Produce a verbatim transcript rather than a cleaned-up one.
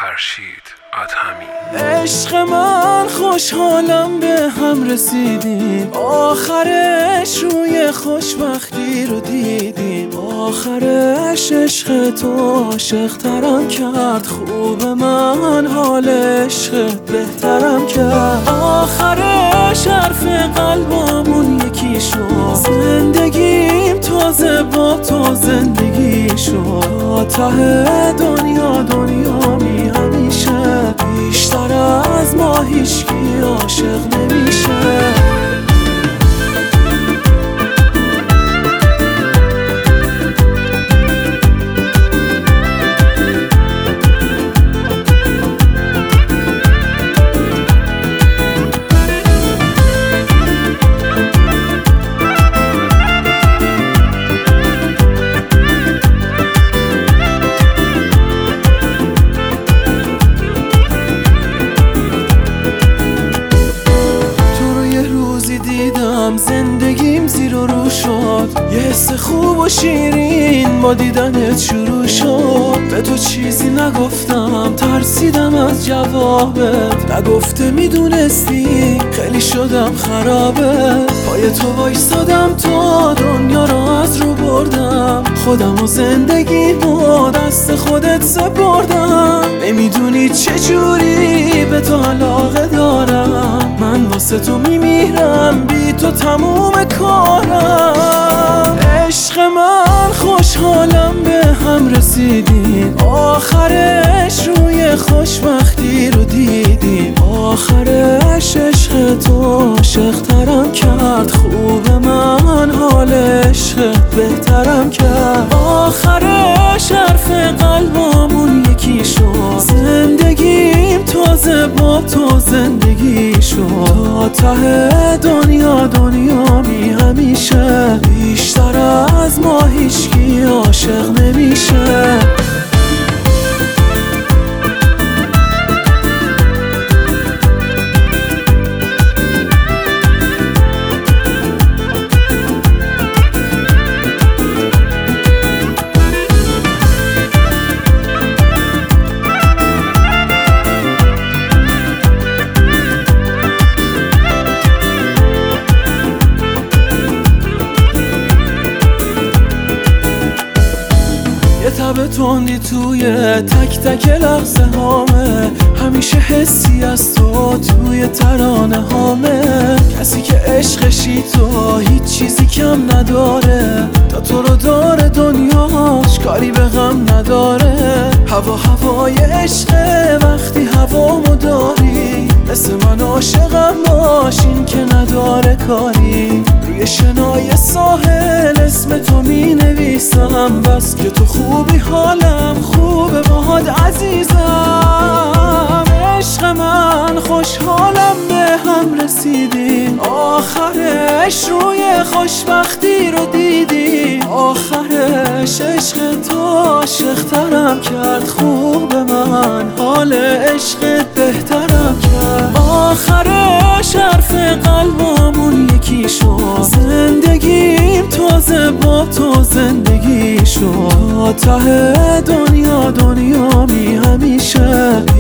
فرشید ادهمی. عشق من خوشحالم به هم رسیدیم، آخرش روی خوشبختی رو دیدیم. آخرش عشق تو عاشق ترم کرد، خوب من حال عشقت بهترم کرد. آخرش حرف قلبمون یکی شد، زندگیم تازه با تو زندگی شد. ته دنیا دنیا می همیشه، بیشتر از ما هیچکی عاشق نمیشه. زندگیم زیر و رو شد، یه حس خوب و شیرین با دیدنت شروع شد. به تو چیزی نگفتم، ترسیدم از جوابت، نگفته میدونستی خیلی شدم خرابه. پای تو وایسادم تا دنیا رو از رو بردم، خودم و زندگیمو دست خودت سپردم. نمیدونی چجوری به تو علاقه دارم، من واسه تو میمیرم، بی تو تموم کارم. عشق من خوشحالم به هم رسیدیم، آخرش روی خوشبختی رو دیدیم. آخرش عشق تو عاشق ترم کرد، خوب من حال عشقت بهترم کرد. آخرش حرف قلبمون یکی شد، زندگیم تازه با تو زندگی شد. ته دنیا دنیا می همیشه، بیشتر از ما هیچکی عاشق نمیشه. تب تندی توی تک تک لحظه هامه، همیشه حسی از تو توی ترانه هامه. کسی که عشقشی تو هیچ چیزی کم نداره، تا تو رو داره دنیاش کاری به غم نداره. هوا هوای عشقه وقتی هوامو داری، مثل من عاشقم باشین که نداره کاری. روی شنای ساحل اسم تو می نویسم، بس که تو خوبی حالم خوبه باهات عزیزم. عشق من خوشحالم به هم رسیدیم، آخرش روی خوشبختی رو دیدیم. آخرش عشق تو عاشق ترم کرد، خوب من حال عشقت بهترم کرد. آخرش حرف قلبمون یکی شد، زندگیم تازه با تو زندگی شد. ته دنیا دنیا می همیشه،